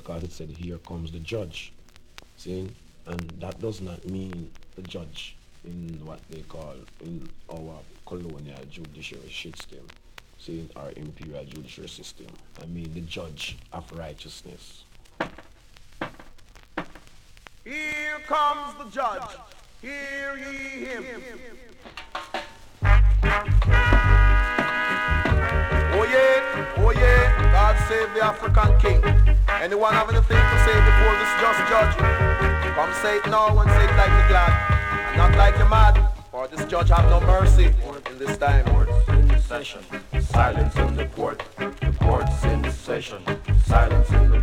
because it said, here comes the judge. See? And that does not mean the judge in what they call in our colonial judiciary system, see, our imperial judiciary system. I mean the judge of righteousness. Here comes the judge. Hear ye him. Oh yeah, God save the African king. Anyone have anything to say before this just judge? Come say it now and say it like the glad, and not like the mad, for this judge have no mercy in this time. Court's in session, silence in the court. The court's in session, silence in the